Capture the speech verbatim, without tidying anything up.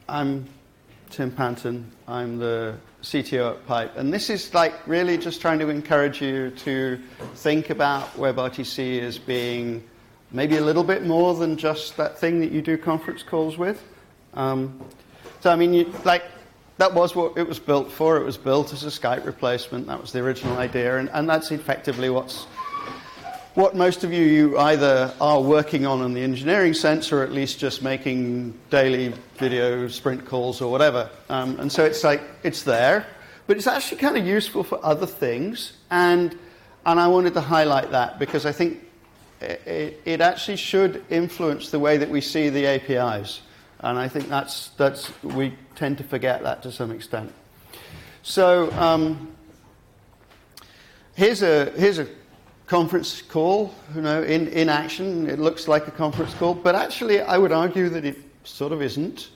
I'm Tim Panton. I'm the C T O at Pipe. And this is like really just trying to encourage you to think about WebRTC as being maybe a little bit more than just that thing that you do conference calls with. Um, so, I mean, you, like, that was what it was built for. It was built as a Skype replacement. That was the original idea. And, and that's effectively what's what most of you, you either are working on in the engineering sense or at least just making daily video sprint calls or whatever. Um, and so it's like, it's there. But it's actually kind of useful for other things. And, and I wanted to highlight that because I think it, it actually should influence the way that we see the A P Is. And I think that's, that's we tend to forget that to some extent. So um, here's a here's a conference call, you know, in, in action. It looks like a conference call, but actually I would argue that it sort of isn't.